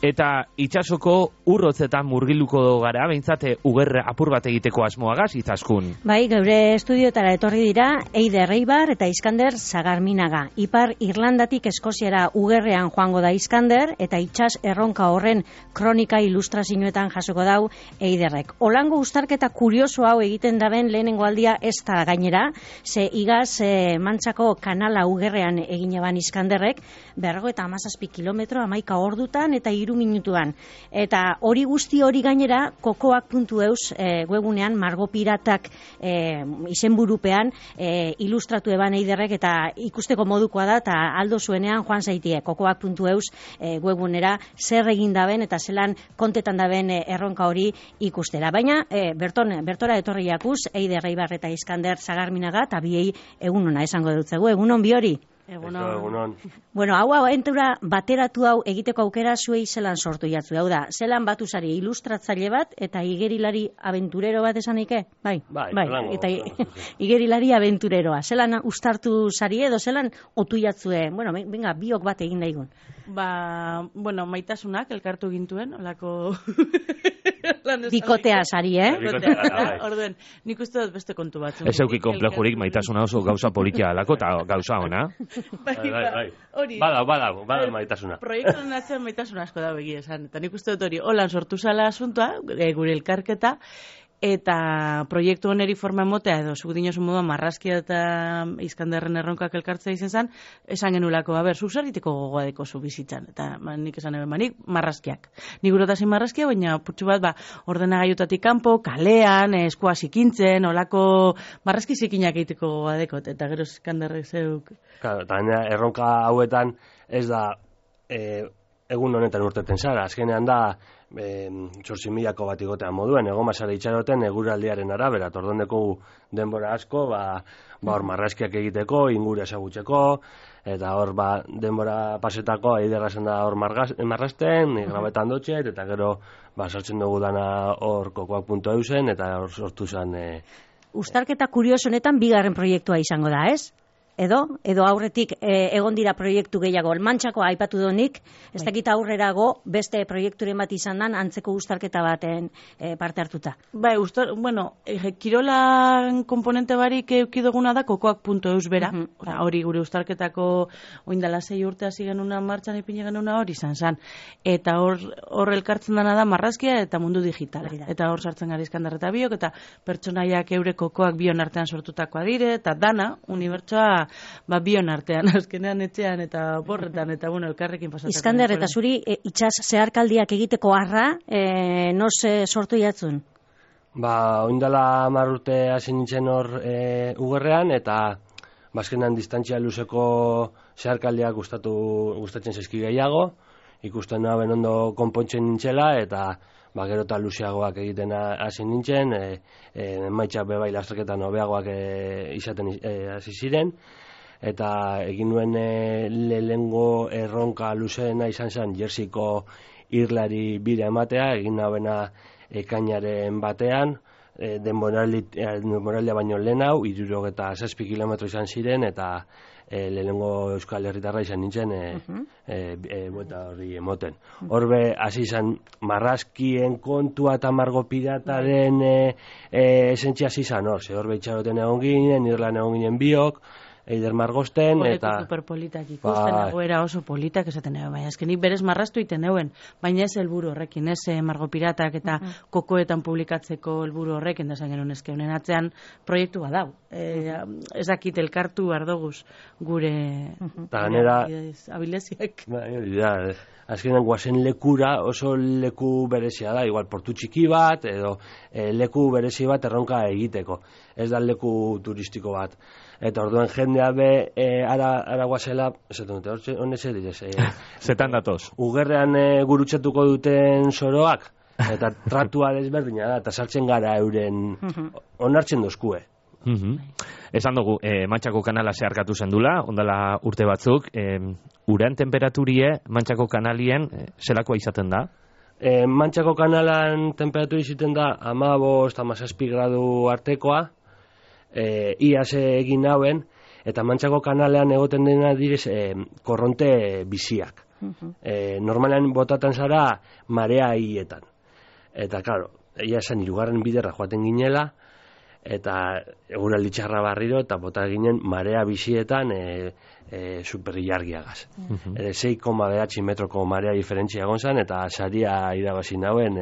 Eta itsasoko urrotzetan murgiluko gara, behintzat uger apur bat egiteko asmoagaz, Izaskun. Bai, geure estudiotara etorri dira Eider Eibar eta Iskander Sagarminaga. Ipar Irlandatik Eskoziara ugerrean joango da Iskander eta itsas erronka horren kronika ilustrazioetan jasoko dau Eiderrek. Olango uztarketa kurioso hau egiten daben lehenengo aldia ez da gainera, ze igaz Mantxako kanala ugerrean egin eban Iskanderrek, 57 kilometro 11 ordutan eta 3 minutuan. Eta hori guzti hori gainera kokoak.eus webunean Margo Piratak izenburupean ilustratu eban Eiderrek eta ikusteko modukoa da eta aldo zuenean joan zaitie kokoak.eus webunera zer egin daben eta zelan kontetan daben erronka hori ikustera. Baina bertora etorri jakuz Eider Eibar eta Iskander Sagarminaga eta biei egun ona esango dutzegu. Egunon bi hori? Egunon. Bueno, hau abentura bateratu hau egiteko aukera zuei zelan sortu jatzu. Hau da, zelan batu zari ilustratzaile bat eta igerilari aventurero bat esanike? Bai. Eta igerilari aventureroa. Zelan ustartu zari edo zelan otu jatzue? Bueno, venga, biok bat egin daigun. Maitasunak elkartu gintuen, olako... Bikotea zari, Orduen, nik uste dut beste kontu batzu. Ez euki komplejurik maitasuna oso gauza politia alako eta gauza ona. Bai. Bada maitasuna. Proiektu nazioan maitasuna asko da begi esan. Eta nik uste dut hori, holan sortu zala asuntua, gure elkarketa, eta proiektu oneri forma emotea edo zuk dinosu moduan marrazkia eta Iskanderren erronkak elkartzea izen zen, esan genulako, zuk zariteko gogoa deko zu bizitzan, eta nik esan eben manik marrazkiak. Nik urotasin marrazkia, baina putxu bat ordenagaiutatik kanpo, kalean, eskua zikintzen, olako marrazki zikinak egiteko gogoa dekot, eta gero Iskanderrek zeuk. Eta erronka hauetan ez da egun honetan urteten zara, azkenean da 8.000 bat igotean moduen, egomazara itxaroten eguraldiaren arabera, tordondeko denbora asko, hor marrazkiak egiteko, ingure ezagutzeko, eta hor denbora pasetako eiderrazen da hor marrazten, grabetan dotxet, eta gero sartzen dugu dana hor kokoak.eusen, eta hor sortu zen... Uztarketa kurioso honetan bigarren proiektua izango da, ez? Edo aurretik egon dira proiektu gehiago. Mantxako aipatu donik, ez dakit aurrerago beste proiekturen bat izan dan antzeko uztarketa baten parte hartuta. Bai, kirolan komponente barik eukidoguna da kokoak.eus bera. Hori gure uztarketako oindala 6 urte hasi genuna martxan ipine genuna hori izan zan. Eta hor elkartzen dana da marrazkia eta mundu digitala. Eta hor sartzen gara Iskandar eta biok, eta pertsonaiak eure kokoak bion artean sortutakoa dire, eta dana, unibertsoa bion artean, azkenean etxean eta borretan, eta elkarrekin pasatzen. Iskander, eta zuri itsas zeharkaldiak egiteko harra, noz sortu jatzun? Oindala 10 urte hasi nintzen hor ugerrean, eta azkenean distantzia luzeko zeharkaldiak gustatzen zaizki gehiago, ikusten naben ondo konpontzen nintzela, eta gero eta luzeagoak egiten hasi nintzen, maitxak bebai lasterketan hobeagoak izaten hasi ziren, eta egin nuen lehengo erronka luzeena izan zen Jerseyko irlari bira ematea, egin nabena ekainaren batean, denboraldia baino lehen hau, 67 kilometro izan ziren, eta lehenengo Euskal Herritarra izan nintzen buelta horri emoten. Horbe, hasi izan marrazkien kontua eta Margo Pirataren esentzia hasi izan hor, horbe itxaroten egon ginen, Irlan egon ginen biok, Eider Margosten, eta... Superpolitak ikusten, egoera oso politak esaten egon, baina azkenik berez marraztu iten egon, baina ez helburu horrekin, ez Margo Piratak eta kokoetan publikatzeko helburu horrekin, da genuen ezke honen atzean proiektu badau. Ezakit elkartu ardoguz gure abileziak. Azkenean guazen lekura oso leku berezia da, igual portu txiki bat, edo leku berezi bat erronka egiteko. Ez da leku turistiko bat. Eta orduan jendea ara guazela, zetan datoz. Ugerrean gurutxatuko duten soroak, eta tratua desberdina da, eta sartzen gara euren onartzen dozkue. Esan dugu, Mantxako kanala zeharkatu zendula, ondala urte batzuk, urean temperaturie Mantxako kanalien zelakoa izaten da? Mantxako kanalan temperaturi izaten da 15-17 gradu artekoa, iaz egin hauen, eta Mantxako kanalean egoten dena direz korronte biziak. Normalean botaten zara marea hietan. Eta, klaro, egia esan hirugarren biderra joaten ginela, eta eguraldi txarra barriro, eta bota ginen marea bizietan superrilargiagaz. 6,9 metroko marea diferentzia egon zen, eta saria irabazi nauen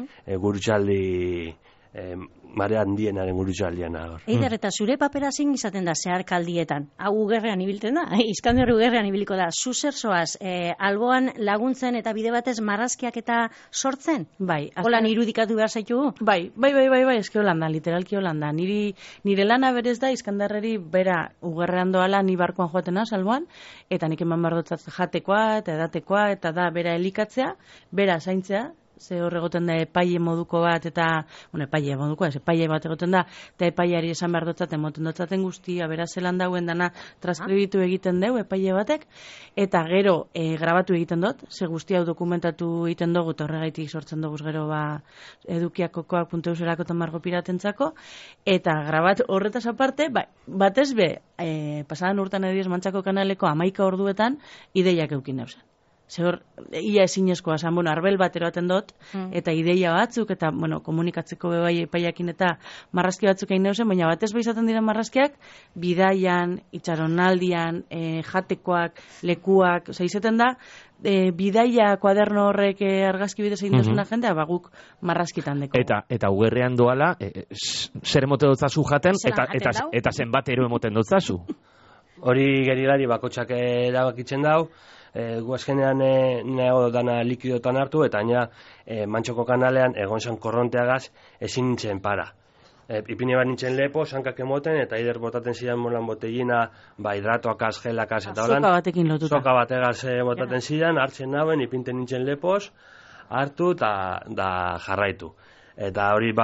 gurutxaldi marea handienaren gurutxaldian agor. Eider, eta zure papera zin izaten da zeharkaldietan? Hau ugerrean ibilten da? Iskander ugerrean ibiliko da. Zu zer zoaz, alboan laguntzen eta bide batez marrazkiak eta sortzen? Bai. Holan irudikatu behar zaitugu? Bai, eske holanda, literalki holanda. Nire lana berez da, Iskandarreri bera ugerrean doala ni barkoan joatena salboan, eta nik eman bardotzat jatekoa, eta edatekoa, eta da bera elikatzea, bera zaintzea, ze hor egoten da epaile moduko bat, eta, epaile bat egoten da, eta epaileari esan behar dotzat, emoten dotzaten guztia, bera zelan dauen dana transkribitu egiten deu epaile batek, eta gero grabatu egiten dut, ze guztia dokumentatu egiten dugu, eta horregaitik sortzen dugu gero edukiakokoak.euserako eta margo piratentzako, eta grabat horretaz aparte, batez be, pasadan urtan ediz Mantxako kanaleko 11 orduetan ideiak eukin neuzen. Zehor, ia ezinezkoa zan, arbel bat eroaten dut, eta ideia batzuk, eta, komunikatzeko bebai epaiakin eta marrazki batzuk egin neuzen, baina batez izaten diren marrazkiak, bidaian, itxaronaldian, jatekoak, lekuak, izaten da, bidaia kuaderno horrek argazki bidez egin duzuna jendea, guk marrazkitan deko. Eta ugerrean doala, zer emote dutzazu jaten, eta zenbatero emoten dutzazu? Hori gerilari bakotxak erabakitzen dau, gu azkenean nago dana likidotan hartu, eta Mantxoko kanalean egon zan korronteagaz ezin nintzen para. Ipine bat nintzen lepo, sankak emoten, eta Eider botaten zidan molan botellina, hidratoakaz, gelakaz, eta holan. Soka batekin lotuta. Soka bategaz botaten zidan, hartzen nauen, ipinten nintzen lepos, hartu eta jarraitu. Eta hori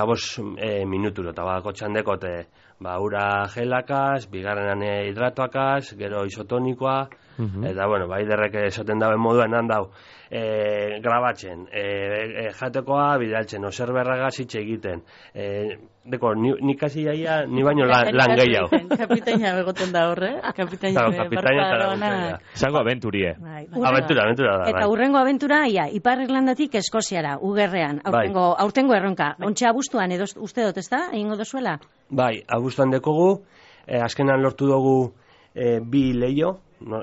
45 minuturo, eta bakotxan dekote, ura gelakaz, bigarrenan hidratoakaz, gero isotonikoa, eta, Eiderrek esaten dauen moduan handau, grabatzen, jatekoa bidaltzen, oserberragaz hitz egiten. Deko, nik hasi jaia, ni baino lan gehiago. Kapitaina begoten da horre, kapitaina barkoa. Zango abenturie. Abentura da. Eta hurrengo abentura, Ipar Irlandatik Eskoziara, ugerrean, aurtengo erronka. Ontxe abuztuan, edo uste dut, ezta? Egingo dozuela? Bai, abuztuan dekogu, azkenan lortu dugu 2 leio,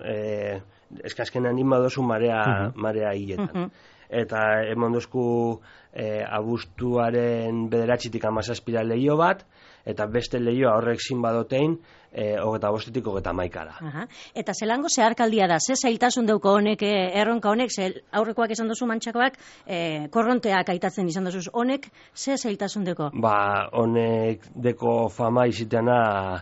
azkenan inba dozu marea hiletan. Eta emon dozku abuztuaren 9-tik 17 leio bat, eta beste leioa horrek zin badotein, 25-tik 31-ara. Eta zelango zeharkaldia da, ze zailtasun deuko honek, erronka honek, aurrekoak esan dozu Mantxakoak, korronteak aitatzen izan dozuz, honek ze zailtasun deuko? Honek deko fama iziteana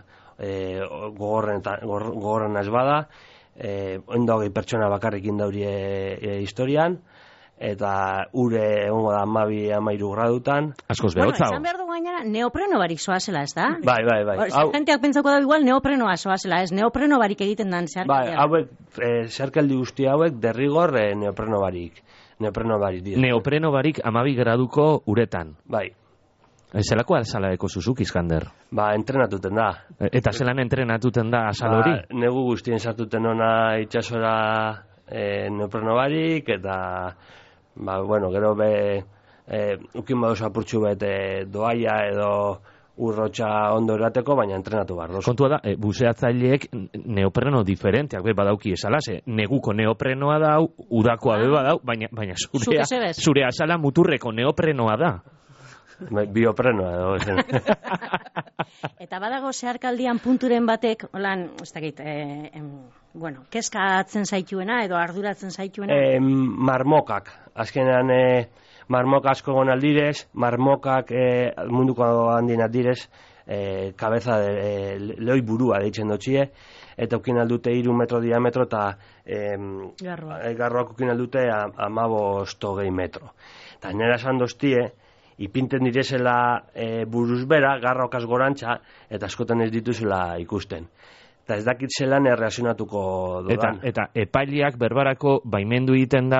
gogorren ez bada, ondo 20 pertsona bakarrekin daurie historian, eta ure egongo da 12-13 gradutan. Askoz behotza. Esan behar dugu gainera, neopreno barik soazela, ez da? Bai. Jenteak pentsauko da igual neoprenoa soazela, ez? Neopreno barik egiten dan zeharkaldia. Zeharkaldi guzti hauek derrigor neopreno barik dira. Neopreno barik 12 graduko uretan. Bai. Zelako azala eko zuzuk, Iskander? Entrenatuten da. Eta zelan entrenatuten da azal hori? Negu guztien sartuten ona itxasora neopreno barik, eta gero ukin badoz apurtxu bete doaia edo urrotxa ondo erateko, baina entrenatu behar. Kontua da, buzeatzaileek neopreno diferenteak badauki esala, neguko neoprenoa dau, udakoa badau, baina zure azala muturreko neoprenoa da. Bioprenoa edo. Eta badago zeharkaldian punturen batek, holan, ez dakit, kezkatzen zaituena edo arduratzen zaituena? Marmokak. Azkenean marmok asko egon aldirez, marmokak munduko handien aldirez, kabeza lehoi burua deitzen dutxie, eta ukin aldute 3 metro diametro eta garroak ukin aldute 15-20 metro. Eta nera esan doztie, ipinten direzela buruz bera, garrokaz gorantza, eta askotan ez dituzela ikusten. Eta ez dakit zelan erreazionatuko dudan. Eta epaileak berbarako baimendu egiten dau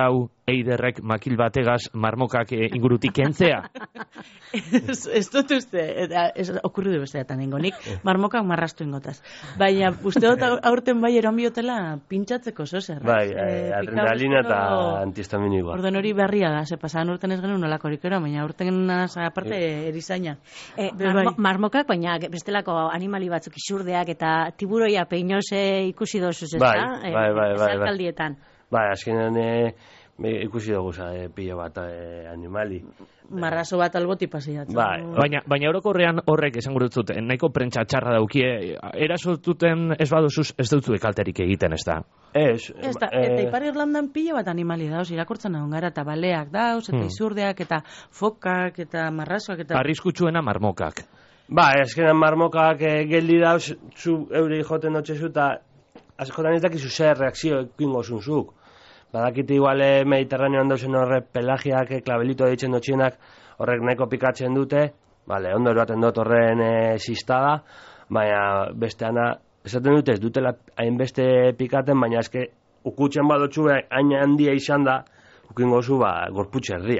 Eiderrek makil bategaz marmokak ingurutik kentzea? Ez dut uste, okurri du besteetan ingonik, marmokak marrastu ingotaz. Baina, uste dut aurten bai eron biotela pintxatzeko zozer. Bai, adrenalina eta antihistaminikoa. Orden hori berria da, ze pasadan urten ez genuen nolakorik ero, baina urten aparte erizaina. Marmokak, baina bestelako animali batzuk isurdeak eta tiburoia peinose ikusi dozuz, ez da? Bai. Zerkaldietan. Bai, azkenean ikusi dugu pilo bat animali. Marrazo bat alboti pasiatzen. Baina orokorrean horrek esan gurutzut, nahiko prentsa txarra daukie, erasotuten ez baduzuz ez dutzu ekalterik egiten, ez da? Eta Ipar Irlandan pilo bat animali dauz, irakurtzen egon gara, eta baleak dauz, eta izurdeak, eta fokak, eta marrazoak, eta... Arriskutsuena marmokak. Azkenean marmokak geldi dauz, zu euri joten notxezu, eta askotan ez dakizu zer reakzio ekingo zunzuk. Badakite igual Mediterraneoan dauzen horrek pelagiak, klabelito ditzen dutxienak, horrek nahiko pikatzen dute, ondo eroaten dut horren sistada, baina besteana, esaten dute ez dutela hainbeste pikaten, baina eske ukutzen badotxu hain handia izan da, ukingo zu gorputxe erdia.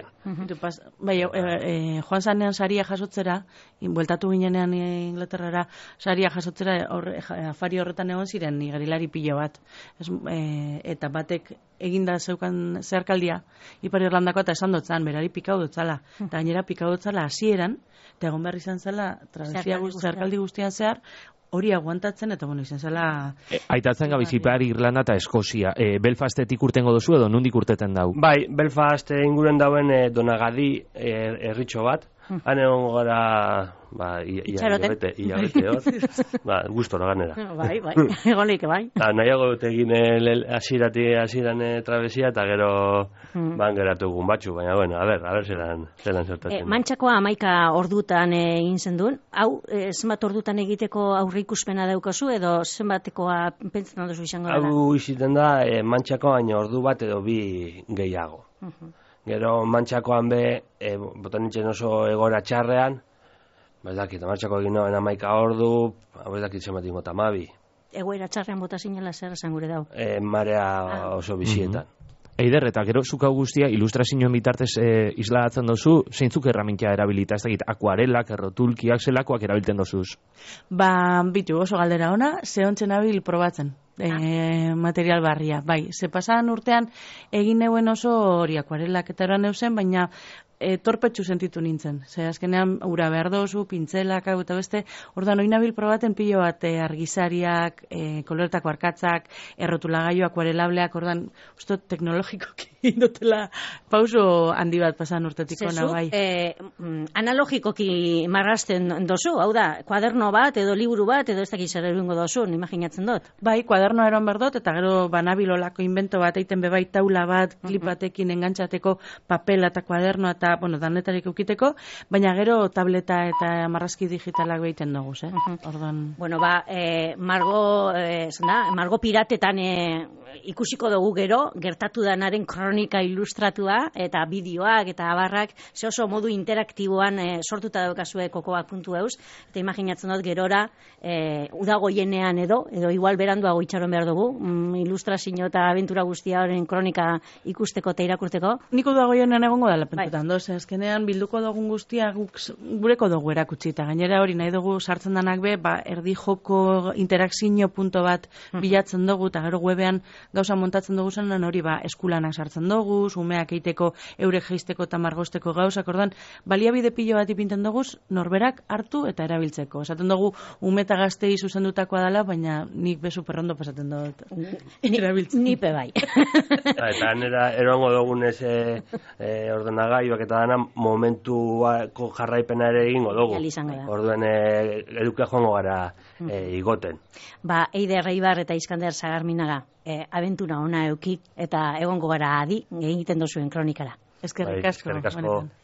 Joan zanean saria jasotzera, bueltatu ginenean Inglaterrara, saria jasotzera afari horretan egon ziren igerilari pilo bat. Eta batek eginda zeukan zerkaldia, Ipar Irlandako eta esan dutzan, berari pikau dutzala. Eta gainera pikau dutzala hasieran, eta egon behar izan zela, travesía zerkaldi guztian zehar, hori aguantatzen, eta izan zela... Aitatzen gabiz Ipar Irlanda eta Eskozia. Belfastetik urtengo duzu edo nondik urteten dau? Bai, Belfast inguren dauen Donagadi herritxo bat. Han egon gara hilabete hor. Gustora ganera. Bai, egonik, bai. Nahiago dut egin hasieran trabesia eta gero geratu egun batzu, baina bueno, a ber zelan zertatzen. Mantxakoa 11 ordutan egin zendun. Hau, zenbat ordutan egiteko aurreikuspena daukazu edo zenbatekoa pentsatzen duzu izango dela? Hau iziten da, Mantxakoa baina ordu bat edo bi gehiago. Gero Mantxakoan botan nintzen oso egora txarrean, Mantxako egin noen 11 ordu, ez dakit zenbat ingo tamabi. Egoera txarrean bota zinela zer esan gure dau? Marea oso bizietan. Eider, eta gero zuk hau guztia ilustrazioen bitartez isladatzen dozu, zeintzuk erramintia erabilita, ez dakit, akuarelak, errotulkiak, zelakoak erabiltzen dozuz? Bitu, oso galdera ona, zehontzen abil probatzen. Material barria, bai. Ze pasadan urtean egin neuen oso hori akuarelak eta eran neuzen, baina torpetxu sentitu nintzen. Ze azkenean ura behar dozu, pintzelak, eta beste, ordan hori nabil probaten pilo bat argizariak, koloretako arkatzak, errotulagailu, akuarelableak, ordan, uste teknologikoki indotela pauso handi bat pasadan urtetik ona, bai. Analogikoki marrasten dozu, hau da, kuaderno bat, edo liburu bat, edo ez dakiz zer egingo dozu, imaginatzen dut. Bai, kuadernoa eron behar dut, eta gero banabilolako invento bat, eiten bebai taula bat, klip batekin engantzateko papela eta kuadernoa eta danetarik eukiteko, baina gero tableta eta marrazki digitalak behiten dugu, Ordan... Bueno, Margo Piratetan ikusiko dugu gero, gertatu danaren kronika ilustratua, eta bideoak eta abarrak, ze oso modu interaktiboan sortuta daukazue kokoak.eus, eta imaginatzen dut gerora, udagoienean edo igual beranduago itxaron behar dugu, ilustrazio eta abentura guztia horren kronika ikusteko eta irakurteko. Nik udagoienean egongo dela pentetan doz, azkenean bilduko dugun guztia gureko dugu erakutsi, eta gainera hori nahi dugu sartzen danak erdi joko interakzio punto bat bilatzen dugu, eta gero webean gauza montatzen dugu zenan hori eskulanak sartzen dugu, umeak eiteko eurek jeisteko eta margosteko gauzak, ordan baliabide pilo bat ipinten dugu norberak hartu eta erabiltzeko. Esaten dugu ume eta gaztei zuzendutakoa dela, baina nik bezu perrondo pasaten dut. Nipe bai. Eta nera eroango dugunez ordenagailuak eta dana momentuako jarraipena ere egingo dugu. Orduen eduke joango gara igoten. Eider Reibar eta Iskander Sagarminaga, abentura ona eukik eta egongo gara adi egiten dozuen kronikara. Eskerrik asko.